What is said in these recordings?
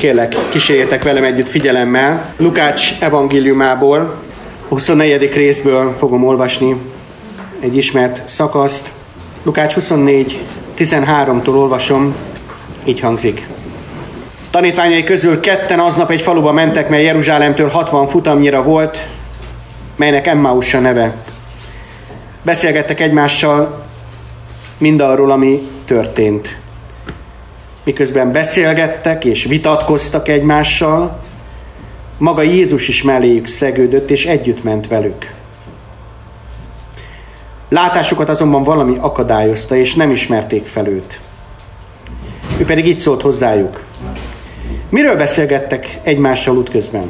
Kérlek, kísérjétek velem együtt figyelemmel. Lukács evangéliumából, 24. részből fogom olvasni egy ismert szakaszt. Lukács 24, 13-tól olvasom, így hangzik. Tanítványai közül ketten aznap egy faluba mentek, mely Jeruzsálemtől 60 futamnyira volt, melynek Emmausa neve. Beszélgettek egymással mindarról, ami történt. Miközben beszélgettek és vitatkoztak egymással, maga Jézus is melléjük szegődött, és együtt ment velük. Látásukat azonban valami akadályozta, és nem ismerték fel őt. Ő pedig így szólt hozzájuk. Miről beszélgettek egymással útközben?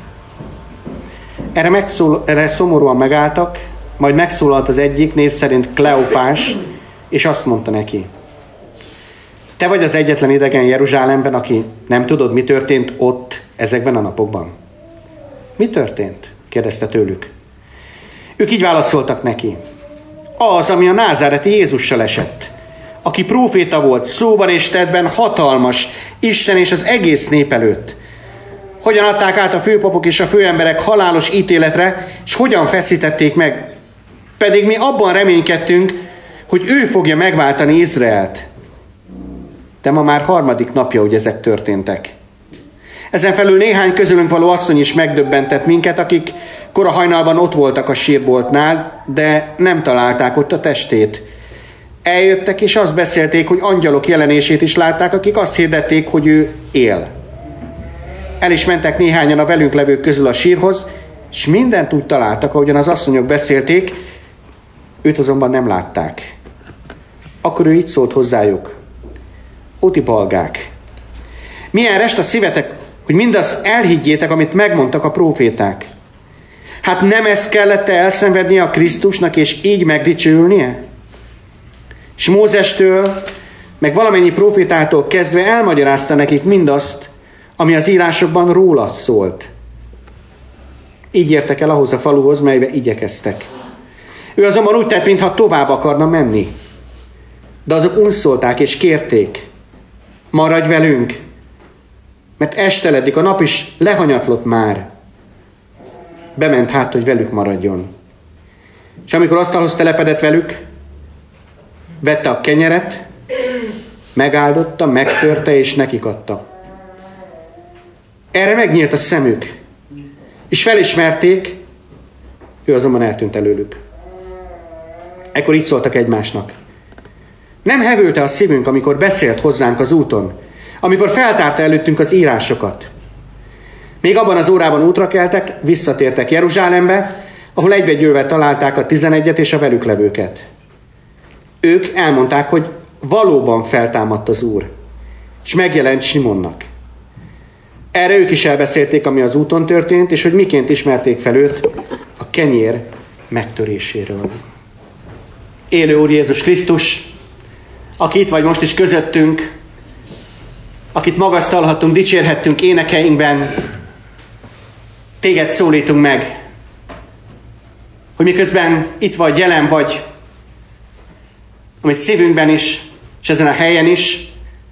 Erre szomorúan megálltak, majd megszólalt az egyik, név szerint Kleopás, és azt mondta neki. Te vagy az egyetlen idegen Jeruzsálemben, aki nem tudod, mi történt ott ezekben a napokban. Mi történt? Kérdezte tőlük. Ők így válaszoltak neki. Az, ami a názáreti Jézussal esett, aki próféta volt, szóban és tettben hatalmas, Isten és az egész nép előtt. Hogyan adták át a főpapok és a főemberek halálos ítéletre, és hogyan feszítették meg. Pedig mi abban reménykedtünk, hogy ő fogja megváltani Izraelt. De ma már 3. napja, hogy ezek történtek. Ezen felül néhány közülünk való asszony is megdöbbentett minket, akik kora hajnalban ott voltak a sírboltnál, de nem találták ott a testét. Eljöttek, és azt beszélték, hogy angyalok jelenését is látták, akik azt hirdették, hogy ő él. El is mentek néhányan a velünk levők közül a sírhoz, és mindent úgy találtak, ahogyan az asszonyok beszélték, őt azonban nem látták. Akkor ő így szólt hozzájuk. Óti balgák, milyen rest a szívetek, hogy mindazt elhiggyétek, amit megmondtak a próféták. Hát nem ezt kellett elszenvednie a Krisztusnak, és így megdicsőülnie? És Mózestől, meg valamennyi prófétától kezdve elmagyarázta nekik mindazt, ami az írásokban róla szólt. Így értek el ahhoz a faluhoz, melybe igyekeztek. Ő azonban úgy tett, mintha tovább akarna menni. De azok unszolták és kérték, maradj velünk, mert esteledik, a nap is lehanyatlott már. Bement hát, hogy velük maradjon. És amikor asztalhoz telepedett velük, vette a kenyeret, megáldotta, megtörte és nekik adta. Erre megnyílt a szemük, és felismerték, ő azonban eltűnt előlük. Ekkor így szóltak egymásnak. Nem hevülte a szívünk, amikor beszélt hozzánk az úton, amikor feltárta előttünk az írásokat. Még abban az órában útra keltek, visszatértek Jeruzsálembe, ahol egybegyűlve találták a 11-et és a velük levőket. Ők elmondták, hogy valóban feltámadt az Úr, és megjelent Simonnak. Erre ők is elbeszélték, ami az úton történt, és hogy miként ismerték fel őt a kenyér megtöréséről. Élő Úr Jézus Krisztus, aki itt vagy most is közöttünk, akit magasztalhatunk, dicsérhettünk énekeinkben, téged szólítunk meg, hogy miközben itt vagy, jelen vagy, amit szívünkben is, és ezen a helyen is,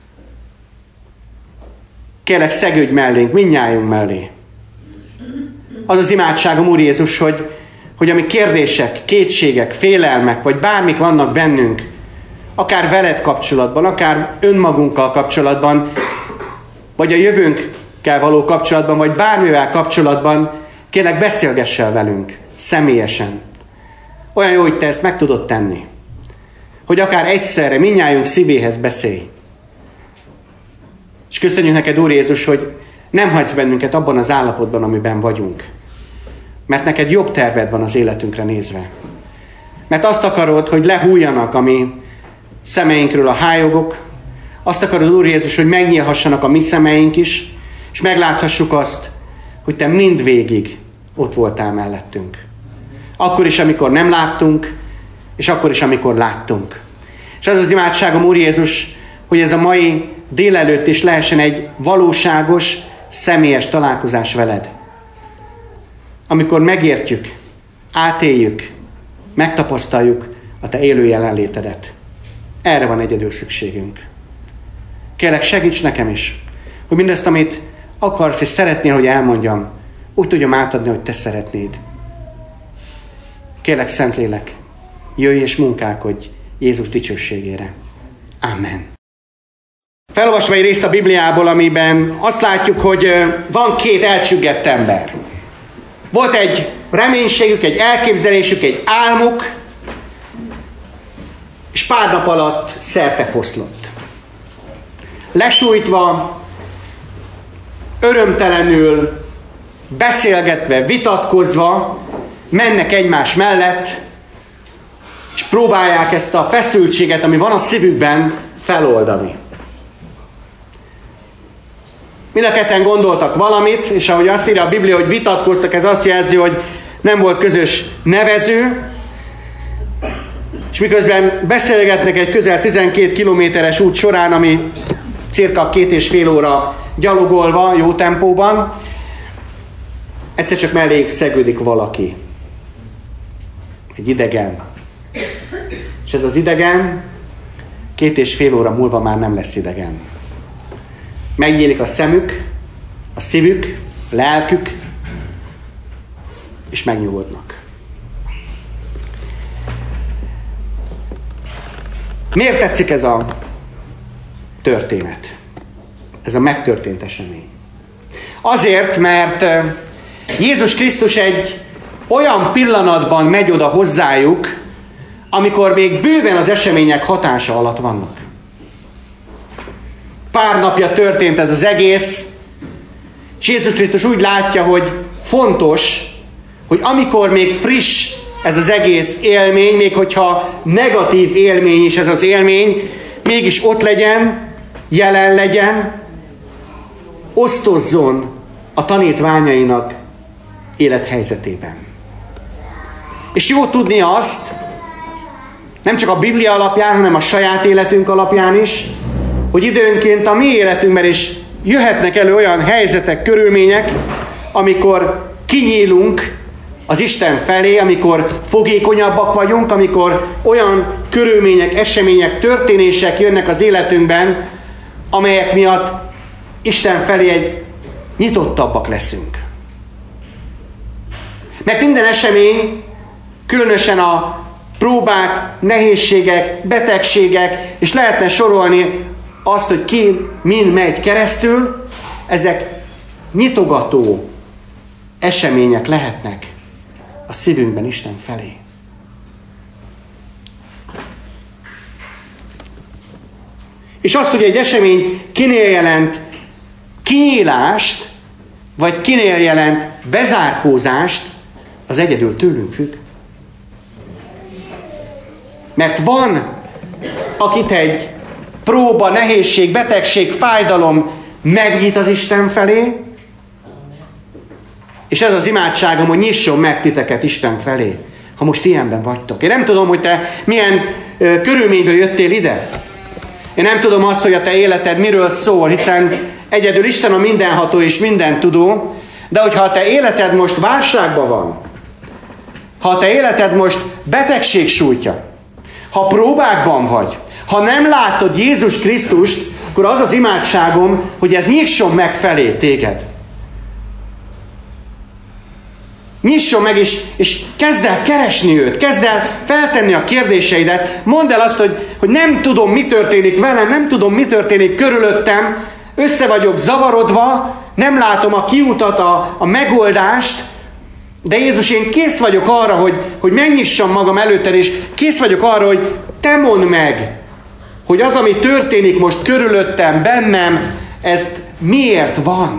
kérlek, szegődj mellénk, mindnyájunk mellé. Az az imádságom, Úr Jézus, hogy ami kérdések, kétségek, félelmek, vagy bármik vannak bennünk, akár veled kapcsolatban, akár önmagunkkal kapcsolatban, vagy a jövőnkkel való kapcsolatban, vagy bármivel kapcsolatban, kérlek, beszélgess el velünk, személyesen. Olyan jó, hogy te ezt meg tudod tenni. Hogy akár egyszerre mindnyájunk szívéhez beszélj. És köszönjük neked, Úr Jézus, hogy nem hagysz bennünket abban az állapotban, amiben vagyunk. Mert neked jobb terved van az életünkre nézve. Mert azt akarod, hogy lehújjanak a mi szemeinkről a hályogok, azt akarod, Úr Jézus, hogy megnyílhassanak a mi szemeink is, és megláthassuk azt, hogy te mindvégig ott voltál mellettünk. Akkor is, amikor nem láttunk, és akkor is, amikor láttunk. És az az imádságom, Úr Jézus, hogy ez a mai délelőtt is lehessen egy valóságos, személyes találkozás veled. Amikor megértjük, átéljük, megtapasztaljuk a te élő jelenlétedet. Erre van egyedül szükségünk. Kérlek, segíts nekem is, Hogy mindezt, amit akarsz és szeretnél, hogy elmondjam, úgy tudjam átadni, hogy te szeretnéd. Kérlek, Szentlélek, jöjj és munkálkodj Jézus dicsőségére. Amen. Felolvasva egy részt a Bibliából, amiben azt látjuk, hogy van két elcsüggett ember. Volt egy reménységük, egy elképzelésük, egy álmuk, és pár nap alatt szertefoszlott. Lesújtva, örömtelenül, beszélgetve, vitatkozva mennek egymás mellett, és próbálják ezt a feszültséget, ami van a szívükben, feloldani. Mind a ketten gondoltak valamit, és ahogy azt írja a Biblia, hogy vitatkoztak, ez azt jelzi, hogy nem volt közös nevező, és miközben beszélgetnek egy közel 12 kilométeres út során, ami cirka 2,5 óra gyalogolva, jó tempóban, egyszer csak melléjük szegődik valaki. Egy idegen. És ez az idegen 2,5 óra múlva már nem lesz idegen. Megnyílik a szemük, a szívük, a lelkük, és megnyugodnak. Miért tetszik ez a történet? Ez a megtörtént esemény. Azért, mert Jézus Krisztus egy olyan pillanatban megy oda hozzájuk, amikor még bőven az események hatása alatt vannak. Pár napja történt ez az egész, és Jézus Krisztus úgy látja, hogy fontos, hogy amikor még friss ez az egész élmény, még hogyha negatív élmény is ez az élmény, mégis ott legyen, jelen legyen, osztozzon a tanítványainak élethelyzetében. És jó tudni azt, nem csak a Biblia alapján, hanem a saját életünk alapján is, hogy időnként a mi életünkben is jöhetnek elő olyan helyzetek, körülmények, amikor kinyílunk az Isten felé, amikor fogékonyabbak vagyunk, amikor olyan körülmények, események, történések jönnek az életünkben, amelyek miatt Isten felé egy nyitottabbak leszünk. Mert minden esemény, különösen a próbák, nehézségek, betegségek, és lehetne sorolni azt, hogy ki mind megy keresztül, ezek nyitogató események lehetnek a szívünkben Isten felé. És azt, hogy egy esemény kinél jelent kinyílást, vagy kinél jelent bezárkózást, az egyedül tőlünk függ. Mert van, akit egy próba, nehézség, betegség, fájdalom megnyit az Isten felé, és ez az imádságom, hogy nyisson meg titeket Isten felé, ha most ilyenben vagytok. Én nem tudom, hogy te milyen körülményből jöttél ide. Én nem tudom azt, hogy a te életed miről szól, hiszen egyedül Isten a mindenható és mindentudó, de hogyha a te életed most válságban van, ha a te életed most betegség sújtja, ha próbákban vagy, ha nem látod Jézus Krisztust, akkor az az imádságom, hogy ez nyisson meg felé téged. Nyisson meg, és kezd el keresni őt, kezd el feltenni a kérdéseidet, mondd el azt, hogy nem tudom, mi történik velem, nem tudom, mi történik körülöttem, össze vagyok zavarodva, nem látom a kiutat, a megoldást, de Jézus, én kész vagyok arra, hogy megnyissam magam előtted, és kész vagyok arra, hogy te mondd meg, hogy az, ami történik most körülöttem, bennem, ez miért van.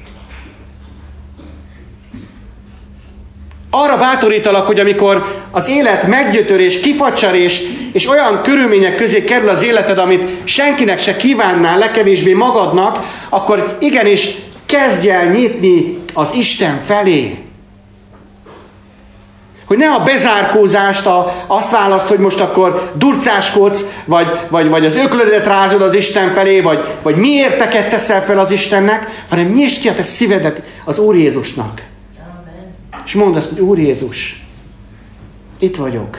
Arra bátorítalak, hogy amikor az élet meggyötör és kifacsar, és olyan körülmények közé kerül az életed, amit senkinek se kívánnál, legkevésbé magadnak, akkor igenis kezdj el nyitni az Isten felé. Hogy ne a bezárkózást, azt választ, hogy most akkor durcáskodsz, vagy az öklödet rázod az Isten felé, vagy mi érteket teszel fel az Istennek, hanem nyisd ki a te szívedet az Úr Jézusnak. És mondd azt, hogy Úr Jézus, itt vagyok.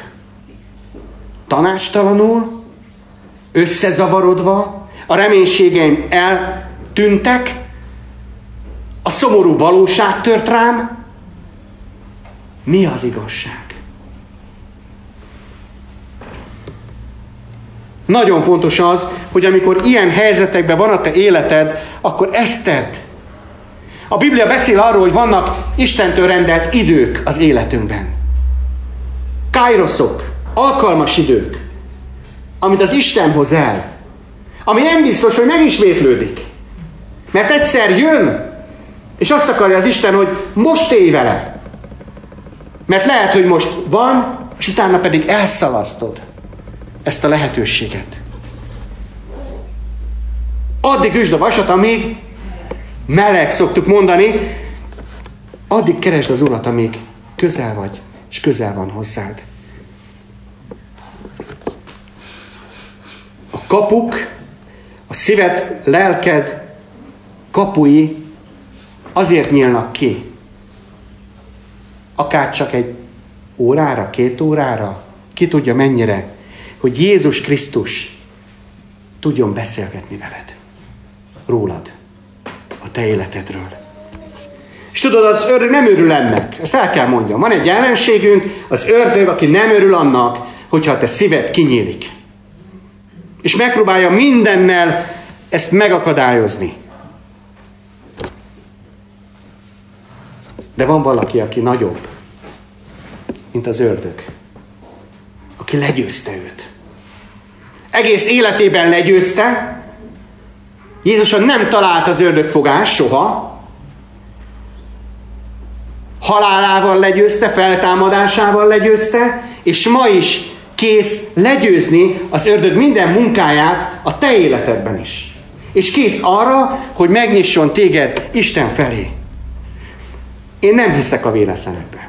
Tanácstalanul, összezavarodva, a reménységeim tűntek, a szomorú valóság tört rám. Mi az igazság? Nagyon fontos az, hogy amikor ilyen helyzetekben van a te életed, akkor ezt tedd. A Biblia beszél arról, hogy vannak Istentől rendelt idők az életünkben. Kairoszok, alkalmas idők, amit az Isten hoz el, ami nem biztos, hogy megismétlődik. Mert egyszer jön, és azt akarja az Isten, hogy most élj vele. Mert lehet, hogy most van, és utána pedig elszalasztod ezt a lehetőséget. Addig üsd a vasat, amíg meleg, szoktuk mondani, addig keresd az Urat, amíg közel vagy, és közel van hozzád. A kapuk, a szíved, lelked kapui azért nyílnak ki. Akár csak egy órára, 2 órára, ki tudja mennyire, hogy Jézus Krisztus tudjon beszélgetni veled. Rólad. A te életedről. És tudod, az ördög nem örül ennek. Ezt el kell mondjam. Van egy ellenségünk, az ördög, aki nem örül annak, hogyha a te szíved kinyílik. És megpróbálja mindennel ezt megakadályozni. De van valaki, aki nagyobb, mint az ördög. Aki legyőzte őt. Egész életében legyőzte. Jézuson nem talált az ördögfogás soha. Halálával legyőzte, feltámadásával legyőzte, és ma is kész legyőzni az ördög minden munkáját a te életedben is. És kész arra, hogy megnyisson téged Isten felé. Én nem hiszek a véletlenekben.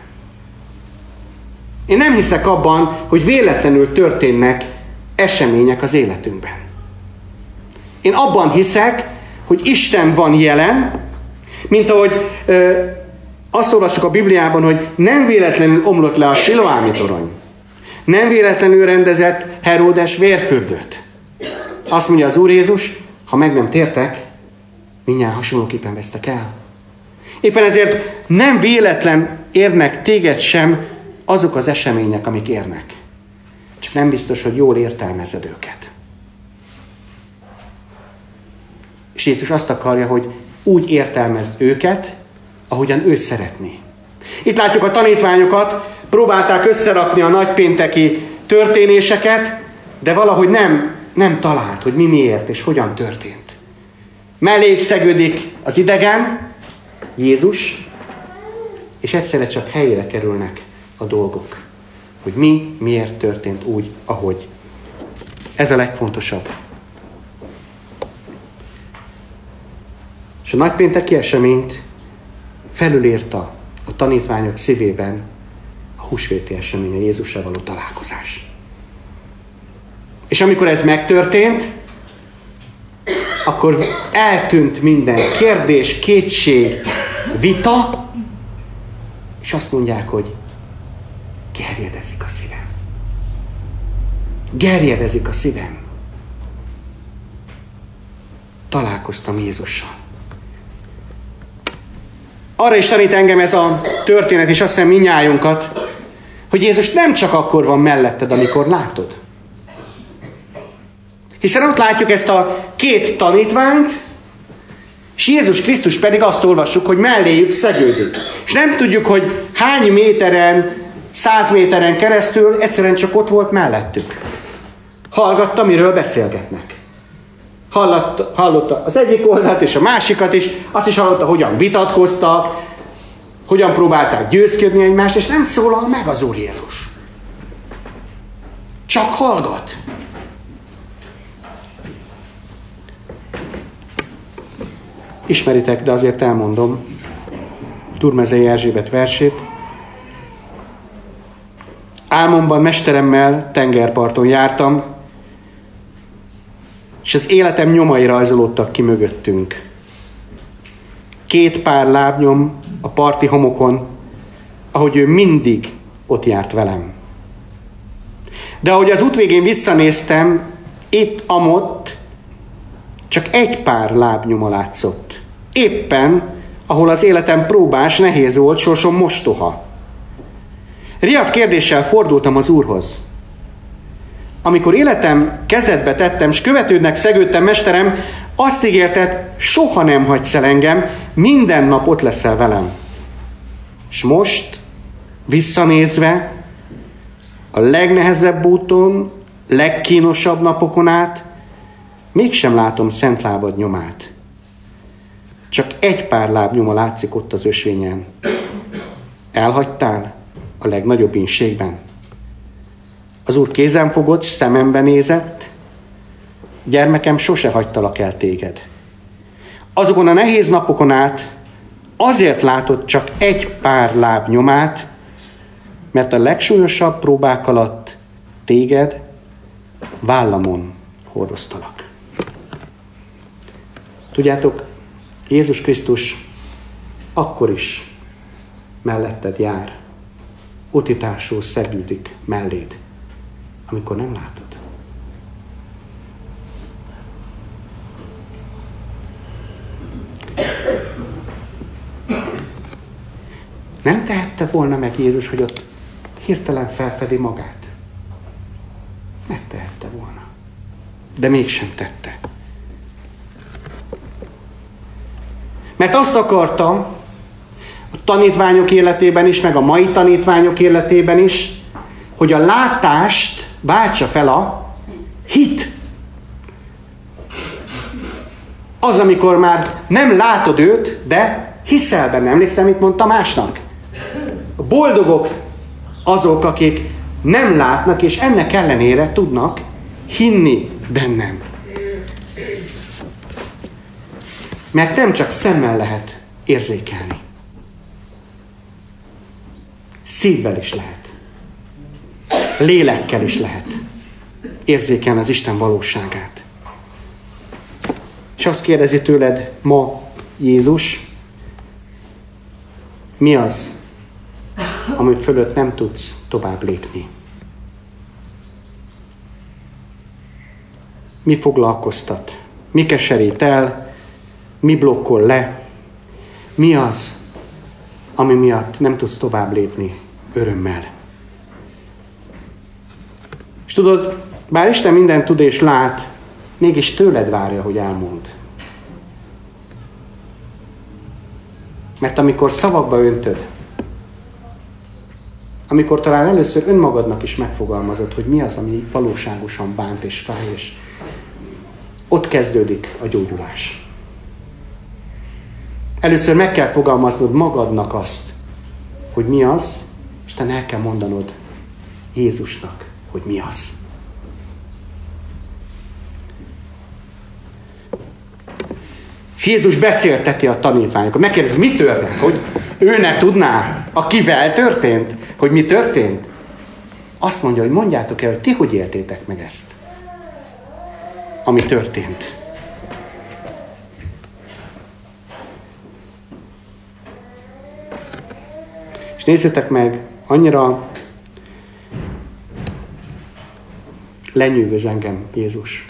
Én nem hiszek abban, hogy véletlenül történnek események az életünkben. Én abban hiszek, hogy Isten van jelen, mint ahogy azt olvassuk a Bibliában, hogy nem véletlenül omlott le a Siloámi torony. Nem véletlenül rendezett Heródes vérfürdőt. Azt mondja az Úr Jézus, ha meg nem tértek, mindjárt hasonlóképpen vesztek el. Éppen ezért nem véletlen érnek téged sem azok az események, amik érnek. Csak nem biztos, hogy jól értelmezed őket. És Jézus azt akarja, hogy úgy értelmezd őket, ahogyan ő szeretné. Itt látjuk a tanítványokat, próbálták összerakni a nagypénteki történéseket, de valahogy nem talált, hogy mi miért és hogyan történt. Melléjük szegődik az idegen, Jézus, és egyszerre csak helyére kerülnek a dolgok. Hogy miért történt úgy, ahogy. Ez a legfontosabb. És a nagypénteki eseményt felülírta a tanítványok szívében a húsvéti esemény, a Jézussal való találkozás. És amikor ez megtörtént, akkor eltűnt minden kérdés, kétség, vita, és azt mondják, hogy gerjedezik a szívem. Gerjedezik a szívem. Találkoztam Jézussal. Arra is tanít engem ez a történet, és azt hiszem mindnyájunkat, hogy Jézus nem csak akkor van melletted, amikor látod. Hiszen ott látjuk ezt a 2 tanítványt, és Jézus Krisztus pedig azt olvassuk, hogy melléjük szegődik. És nem tudjuk, hogy hány méteren, 100 méteren keresztül egyszerűen csak ott volt mellettük. Hallgatta, miről beszélgetnek. Hallotta az egyik oldalt és a másikat is, azt is hallotta, hogyan vitatkoztak, hogyan próbálták győzködni egymást, és nem szólal meg az Úr Jézus. Csak hallgat. Ismeritek, de azért elmondom Turmezei Erzsébet versét. Álmomban mesteremmel tengerparton jártam, és az életem nyomai rajzolódtak ki mögöttünk. 2 pár lábnyom a parti homokon, ahogy ő mindig ott járt velem. De ahogy az út végén visszanéztem, itt-amott csak egy pár lábnyoma látszott. Éppen, ahol az életem próbás, nehéz volt, sorsom mostoha. Riadt kérdéssel fordultam az Úrhoz. Amikor életem kezedbe tettem, s követődnek szegődtem, mesterem, azt ígérted, soha nem hagysz el engem, minden nap ott leszel velem. És most, visszanézve, a legnehezebb úton, legkínosabb napokon át, mégsem látom szent lábad nyomát. Csak egy pár lábnyoma látszik ott az ösvényen. Elhagytál a legnagyobb ínségben. Az Úr kézen fogott, szemembe nézett, gyermekem, sose hagytalak el téged. Azokon a nehéz napokon át azért látod csak egy pár lábnyomát, mert a legsúlyosabb próbák alatt téged vállamon hordoztalak. Tudjátok, Jézus Krisztus akkor is melletted jár, utitársul szegődik melléd, amikor nem látod. Nem tehette volna meg Jézus, hogy ott hirtelen felfedi magát? Megtehette volna. De mégsem tette. Mert azt akarta, a tanítványok életében is, meg a mai tanítványok életében is, hogy a látást váltsa fel a hit. Az, amikor már nem látod őt, de hiszel benne. Emlékszem, mit mondta másnak? A boldogok azok, akik nem látnak, és ennek ellenére tudnak hinni bennem. Mert nem csak szemmel lehet érzékelni. Szívvel is lehet. Lélekkel is lehet érzékelni az Isten valóságát. És azt kérdezi tőled ma Jézus, mi az, ami fölött nem tudsz tovább lépni? Mi foglalkoztat? Mi keserít el? Mi blokkol le? Mi az, ami miatt nem tudsz tovább lépni örömmel? És tudod, bár Isten mindent tud és lát, mégis tőled várja, hogy elmondd. Mert amikor szavakba öntöd, amikor talán először önmagadnak is megfogalmazod, hogy mi az, ami valóságosan bánt és fáj, és ott kezdődik a gyógyulás. Először meg kell fogalmaznod magadnak azt, hogy mi az, és te el kell mondanod Jézusnak, hogy mi az. És Jézus beszélteti a tanítványokat. Megkérdezi, mi történt? Hogy ő ne tudná, akivel történt, hogy mi történt? Azt mondja, hogy mondjátok el, hogy ti hogy éltétek meg ezt, ami történt. És nézzétek meg, annyira lenyűgöz engem Jézus.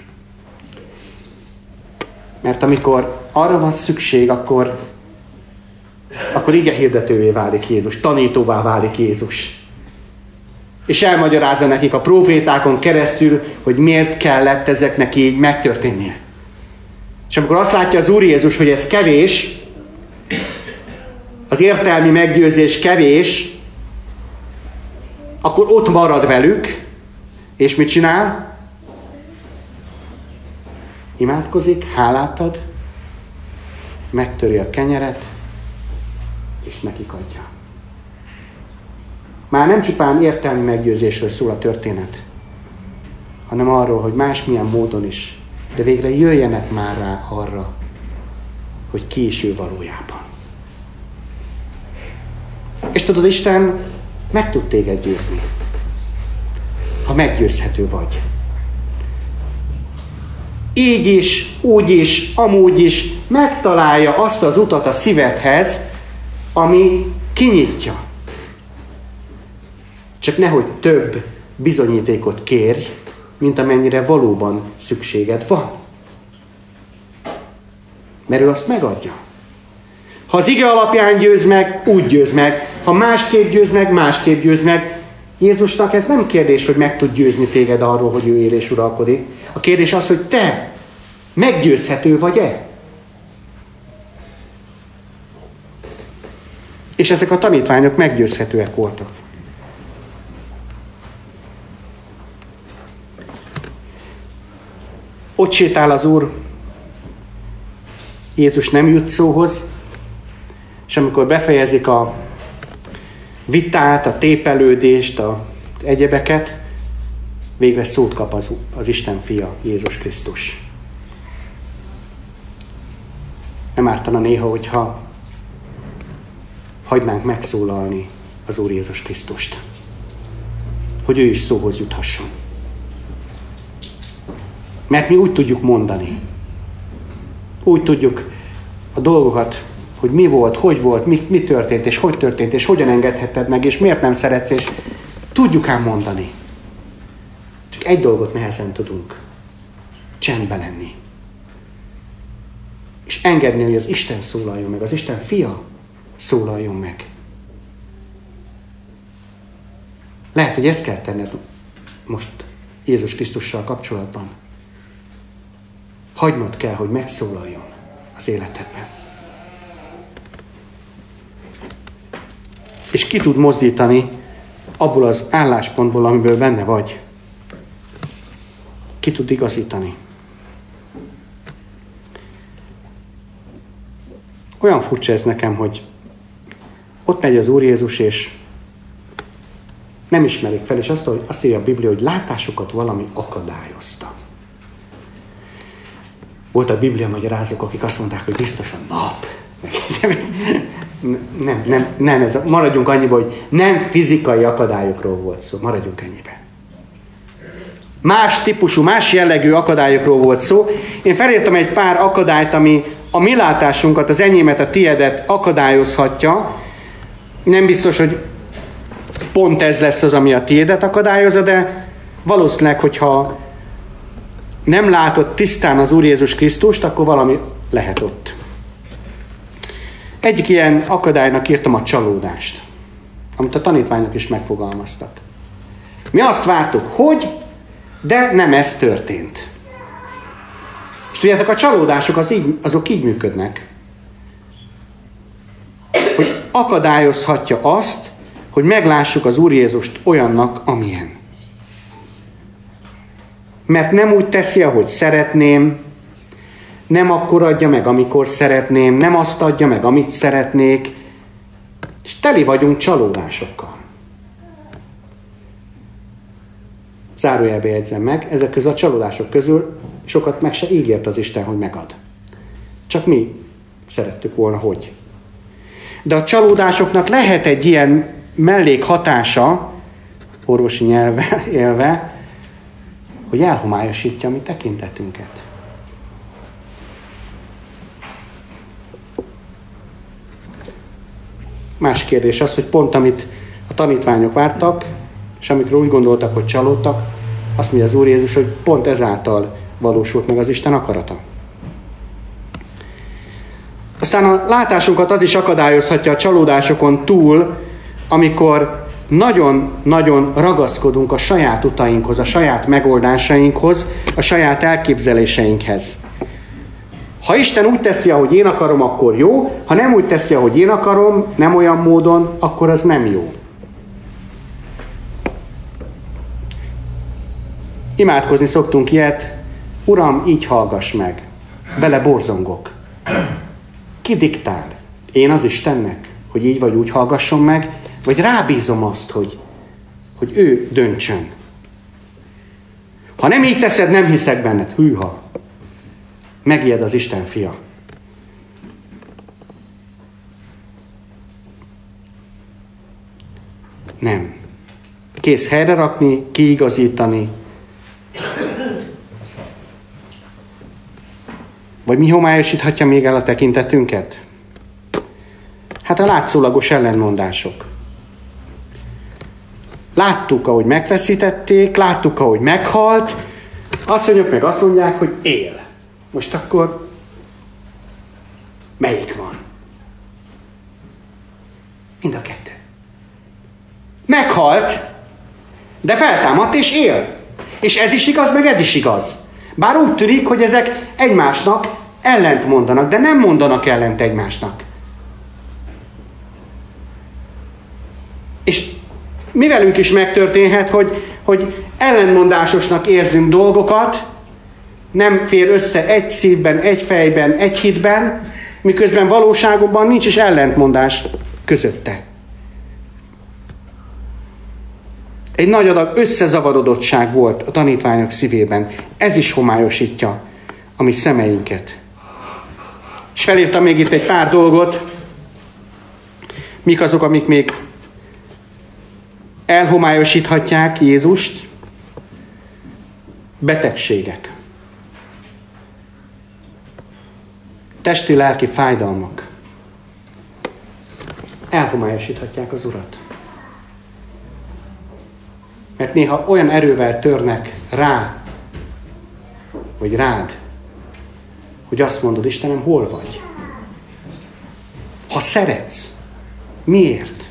Mert amikor arra van szükség, akkor igehirdetővé válik Jézus, tanítóvá válik Jézus. És elmagyarázza nekik a prófétákon keresztül, hogy miért kellett ezeknek így megtörténnie. És amikor azt látja az Úr Jézus, hogy ez kevés, az értelmi meggyőzés kevés, akkor ott marad velük, és mit csinál? Imádkozik, hálát ad, megtöri a kenyeret, és nekik adja. Már nem csupán értelmi meggyőzésről szól a történet, hanem arról, hogy másmilyen módon is, de végre jöjjenek már rá arra, hogy ki is ő valójában. És tudod, Isten meg tud téged győzni, ha meggyőzhető vagy. Így is, úgy is, amúgy is megtalálja azt az utat a szívedhez, ami kinyitja. Csak nehogy több bizonyítékot kérj, mint amennyire valóban szükséged van. Mert ő azt megadja. Ha az ige alapján győz meg, úgy győz meg. Ha másképp győz meg, másképp győz meg. Jézusnak ez nem kérdés, hogy meg tud győzni téged arról, hogy ő él és uralkodik. A kérdés az, hogy te meggyőzhető vagy-e? És ezek a tanítványok meggyőzhetőek voltak. Ott sétál az Úr, Jézus nem jut szóhoz, és amikor befejezik a vitát, a tépelődést, az egyebeket, végre szót kap az Isten fia, Jézus Krisztus. Nem ártana néha, hogyha hagynánk megszólalni az Úr Jézus Krisztust, hogy ő is szóhoz juthasson. Mert mi úgy tudjuk mondani, úgy tudjuk a dolgokat, hogy mi volt, hogy volt, mi történt, és hogy történt, és hogyan engedhetted meg, és miért nem szeretsz, és tudjuk ám mondani. Csak egy dolgot nehezen tudunk, csendben lenni. És engedni, hogy az Isten szólaljon meg, az Isten fia szólaljon meg. Lehet, hogy ezt kell tenned most Jézus Krisztussal kapcsolatban. Hagynod kell, hogy megszólaljon az életedben. És ki tud mozdítani abból az álláspontból, amiből benne vagy. Ki tud igazítani. Olyan furcsa ez nekem, hogy ott megy az Úr Jézus, és nem ismerik fel, és azt írja a Biblia, hogy látásukat valami akadályozta. Volt a Biblia magyarázók, akik azt mondták, hogy biztos a nap. Nem, maradjunk annyiba, hogy nem fizikai akadályokról volt szó. Maradjunk ennyiben. Más típusú, más jellegű akadályokról volt szó. Én felírtam egy pár akadályt, ami a mi látásunkat, az enyémet, a tiedet akadályozhatja. Nem biztos, hogy pont ez lesz az, ami a tiédet akadályozza, de valószínűleg, hogyha nem látod tisztán az Úr Jézus Krisztust, akkor valami lehet ott. Egyik ilyen akadálynak írtam a csalódást, amit a tanítványok is megfogalmaztak. Mi azt vártuk, hogy, de nem ez történt. És tudjátok, a csalódások azok így működnek, hogy akadályozhatja azt, hogy meglássuk az Úr Jézust olyannak, amilyen. Mert nem úgy teszi, ahogy szeretném, nem akkor adja meg, amikor szeretném, nem azt adja meg, amit szeretnék, és teli vagyunk csalódásokkal. Zárójelbe jegyzem meg, ezek közül a csalódások közül sokat meg se ígért az Isten, hogy megad. Csak mi szerettük volna, hogy. De a csalódásoknak lehet egy ilyen mellékhatása, orvosi nyelven élve, hogy elhomályosítja a mi tekintetünket. Más kérdés az, hogy pont amit a tanítványok vártak, és amikről úgy gondoltak, hogy csalódtak, azt mondja az Úr Jézus, hogy pont ezáltal valósult meg az Isten akarata. Aztán a látásunkat az is akadályozhatja a csalódásokon túl, amikor nagyon-nagyon ragaszkodunk a saját utainkhoz, a saját megoldásainkhoz, a saját elképzeléseinkhez. Ha Isten úgy teszi, ahogy én akarom, akkor jó, ha nem úgy teszi, ahogy én akarom, nem olyan módon, akkor az nem jó. Imádkozni szoktunk ilyet, Uram, így hallgass meg, bele borzongok. Ki diktál? Én az Istennek, hogy így vagy úgy hallgasson meg, vagy rábízom azt, hogy ő döntsön. Ha nem így teszed, nem hiszek benned. Hűha! Megijed az Isten fia. Nem. Kész helyre rakni, kiigazítani. Vagy mi homályosíthatja még el a tekintetünket? Hát a látszólagos ellenmondások. Láttuk, ahogy megfeszítették, láttuk, ahogy meghalt, asszonyok meg azt mondják, hogy él. Most akkor Melyik van? Mind a kettő. Meghalt, de feltámadt és él. És ez is igaz, meg ez is igaz. Bár úgy tűnik, hogy ezek egymásnak ellent mondanak, de nem mondanak ellent egymásnak. És mi velünk is megtörténhet, hogy ellentmondásosnak érzünk dolgokat, nem fér össze egy szívben, egy fejben, egy hitben, miközben valóságban nincs is ellentmondás közötte. Egy nagy adag összezavarodottság volt a tanítványok szívében. Ez is homályosítja a mi szemeinket. És felírtam még itt egy pár dolgot. Mik azok, amik még elhomályosíthatják Jézust? Betegségek. Testi-lelki fájdalmak. Elhomályosíthatják az Urat. Mert néha olyan erővel törnek rá, vagy rád, hogy azt mondod, Istenem, hol vagy? Ha szeretsz, miért?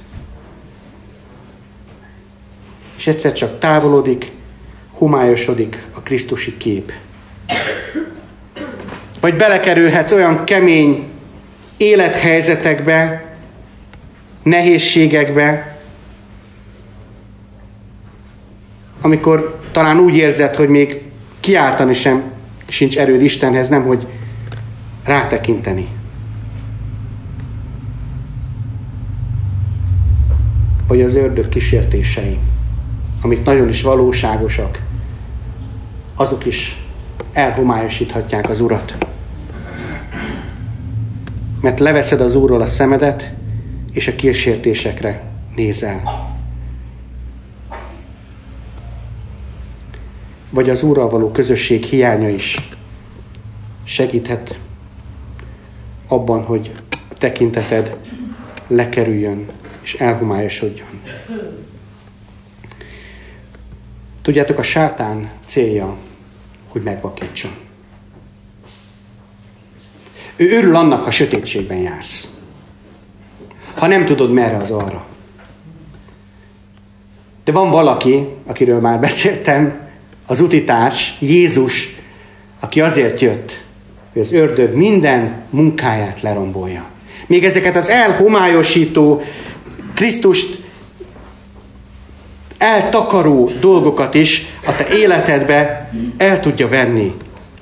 És egyszer csak távolodik, homályosodik a krisztusi kép. Vagy belekerülhetsz olyan kemény élethelyzetekbe, nehézségekbe, amikor talán úgy érzed, hogy még kiáltani sem sincs erőd Istenhez, nem hogy rátekinteni. Vagy az ördög kísértései, amik nagyon is valóságosak, azok is elhomályosíthatják az Urat. Mert leveszed az Úrról a szemedet, és a kísértésekre nézel. Vagy az Úrral való közösség hiánya is segíthet abban, hogy a tekinteted lekerüljön és elhomályosodjon. Tudjátok, a sátán célja, hogy megvakítson. Ő örül annak, ha sötétségben jársz. Ha nem tudod, merre az arra. De van valaki, akiről már beszéltem, az utitárs, Jézus, aki azért jött, hogy az ördög minden munkáját lerombolja. Még ezeket az elhomályosító, Krisztust eltakaró dolgokat is a te életedbe el tudja venni.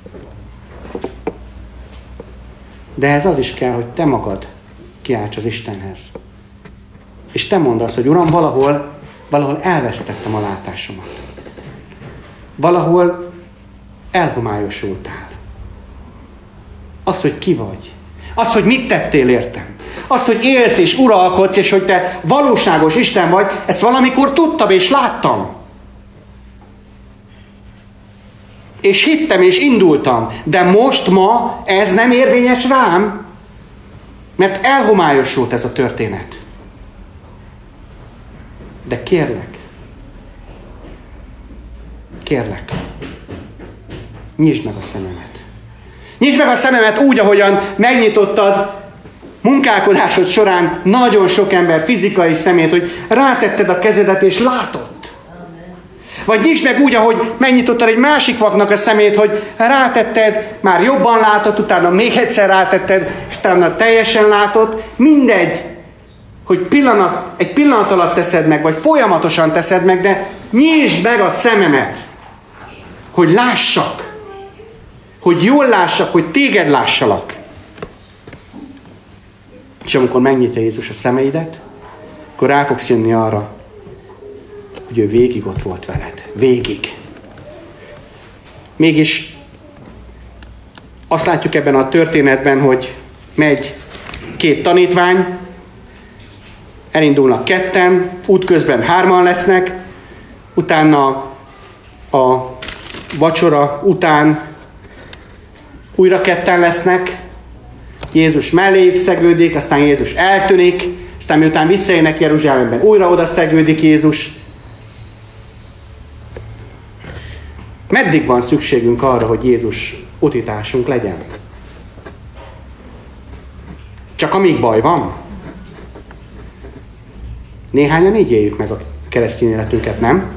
De ehhez az is kell, hogy te magad kiálts az Istenhez. És te mondd azt, hogy Uram, valahol elvesztettem a látásomat. Valahol elhomályosultál. Az, hogy ki vagy. Az, hogy mit tettél értem. Az, hogy élsz és uralkodsz, és hogy te valóságos Isten vagy, ezt valamikor tudtam és láttam. És hittem és indultam. De most ma ez nem érvényes rám, mert elhomályosult ez a történet. De kérlek, nyisd meg a szememet. Nyisd meg a szememet úgy, ahogyan megnyitottad munkálkodásod során nagyon sok ember fizikai szemét, hogy rátetted a kezedet és látott. Vagy nyisd meg úgy, ahogy megnyitottad egy másik vaknak a szemét, hogy rátetted, már jobban látott, utána még egyszer rátetted, és utána teljesen látott. Mindegy, hogy egy pillanat alatt teszed meg, vagy folyamatosan teszed meg, de nyisd meg a szememet, hogy lássak. Hogy jól lássak, hogy téged lássalak. És amikor megnyitja Jézus a szemeidet, akkor rá fogsz jönni arra, hogy ő végig ott volt veled. Végig. Mégis azt látjuk ebben a történetben, hogy megy 2 tanítvány, elindulnak 2, útközben 3 lesznek, utána a vacsora után újra 2 lesznek, Jézus melléjük szegődik, aztán Jézus eltűnik, aztán miután visszajönnek Jeruzsálemben, újra oda szegődik Jézus. Meddig van szükségünk arra, hogy Jézus utitársunk legyen? Csak amíg baj van. Néhányan így éljük meg a keresztény életünket, nem?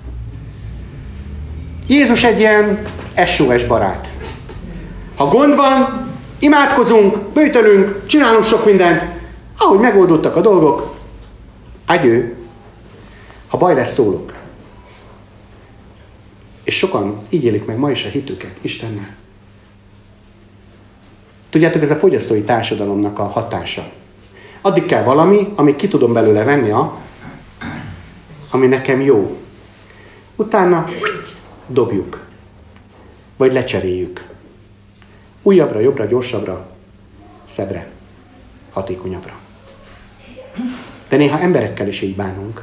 Jézus egy ilyen SOS barát. Ha gond van, imádkozunk, böjtölünk, csinálunk sok mindent, ahogy megoldottak a dolgok, adjő. Ha baj lesz, szólok. És sokan így élik meg ma is a hitüket Istennel. Tudjátok, ez a fogyasztói társadalomnak a hatása. Addig kell valami, amíg ki tudom belőle venni, ami nekem jó. Utána dobjuk. Vagy lecseréljük. Újabbra, jobbra, gyorsabbra, szebbre, hatékonyabbra. De néha emberekkel is így bánunk.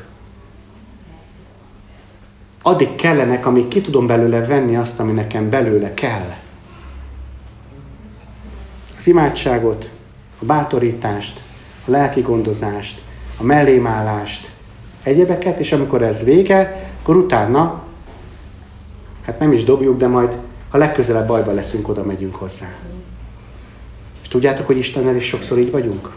Addig kellenek, amíg ki tudom belőle venni azt, ami nekem belőle kell. Az imádságot, a bátorítást, a lelki gondozást, a mellémállást, egyebeket, és amikor ez vége, akkor utána, hát nem is dobjuk, de majd, ha legközelebb bajba leszünk, oda megyünk hozzá. És tudjátok, hogy Istennel is sokszor így vagyunk?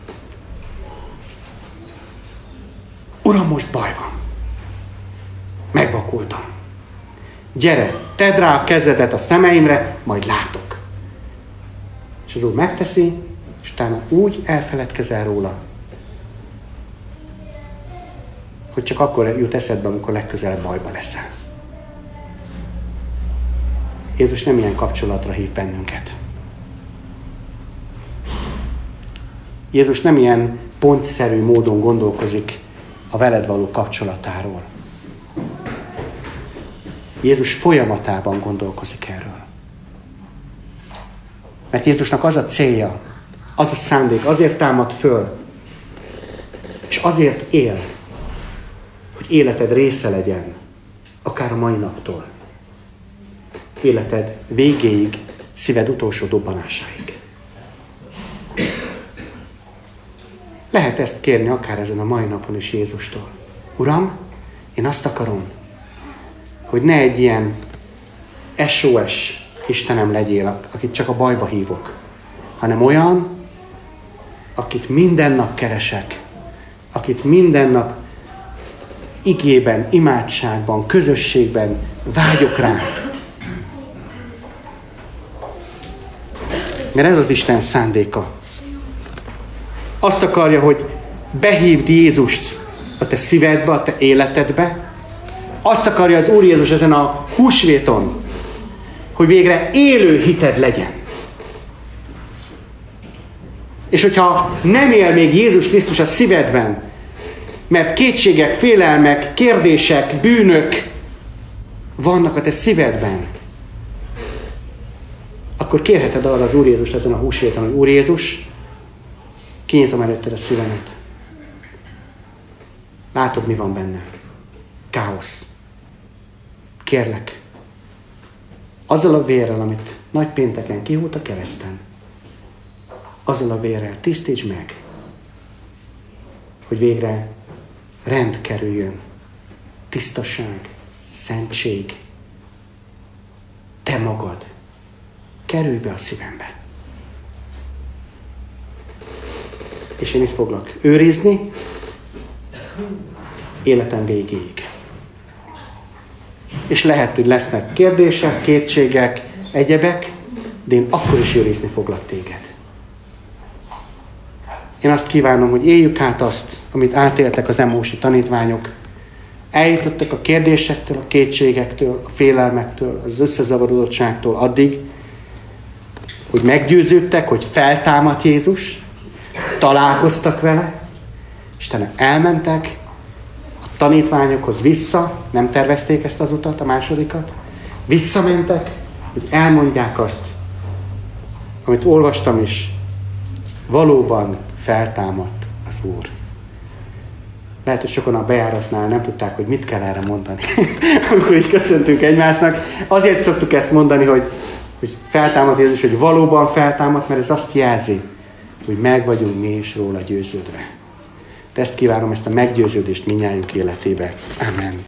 Uram, most baj van. Megvakultam. Gyere, tedd rá a kezedet a szemeimre, majd látok. És az Úr megteszi, és utána úgy elfeledkezel róla, hogy csak akkor jut eszedbe, amikor legközelebb bajba leszel. Jézus nem ilyen kapcsolatra hív bennünket. Jézus nem ilyen pontszerű módon gondolkozik a veled való kapcsolatáról. Jézus folyamatában gondolkozik erről. Mert Jézusnak az a célja, az a szándék, azért támad föl, és azért él, hogy életed része legyen, akár a mai naptól. Életed végéig, szíved utolsó dobbanásáig. Lehet ezt kérni akár ezen a mai napon is Jézustól. Uram, én azt akarom, hogy ne egy ilyen SOS Istenem legyél, akit csak a bajba hívok, hanem olyan, akit minden nap keresek, akit minden nap igében, imádságban, közösségben vágyok rá. Mert ez az Isten szándéka. Azt akarja, hogy behívd Jézust a te szívedbe, a te életedbe. Azt akarja az Úr Jézus ezen a húsvéton, hogy végre élő hited legyen. És hogyha nem él még Jézus Krisztus a szívedben, mert kétségek, félelmek, kérdések, bűnök vannak a te szívedben, akkor kérheted arra az Úr Jézust ezen a húsvéton, hogy Úr Jézus, kinyitom előtted a szívemet. Látod, mi van benne. Káosz. Kérlek, azzal a vérrel, amit nagypénteken kihúlt a kereszten, azzal a vérrel tisztíts meg, hogy végre rend kerüljön, tisztaság, szentség, te magad. Kerülj be a szívembe. És én itt foglak őrizni életem végéig. És lehet, hogy lesznek kérdések, kétségek, egyebek, de én akkor is őrizni foglak téged. Én azt kívánom, hogy éljük át azt, amit átéltek az Emmausi tanítványok. Eljutottak a kérdésektől, a kétségektől, a félelmektől, az összezavarodottságtól addig, hogy meggyőződtek, hogy feltámadt Jézus, találkoztak vele, Istenem elmentek a tanítványokhoz vissza, nem tervezték ezt az utat, a másodikat, visszamentek, hogy elmondják azt, amit olvastam is, valóban feltámadt az Úr. Lehet, hogy sokan a bejáratnál nem tudták, hogy mit kell erre mondani. Amikor így köszöntünk egymásnak, azért szoktuk ezt mondani, hogy feltámadt Jézus, hogy valóban feltámadt, mert ez azt jelzi, hogy meg vagyunk mi is róla győződve. De ezt kívánom, ezt a meggyőződést mindnyájunk életébe. Amen.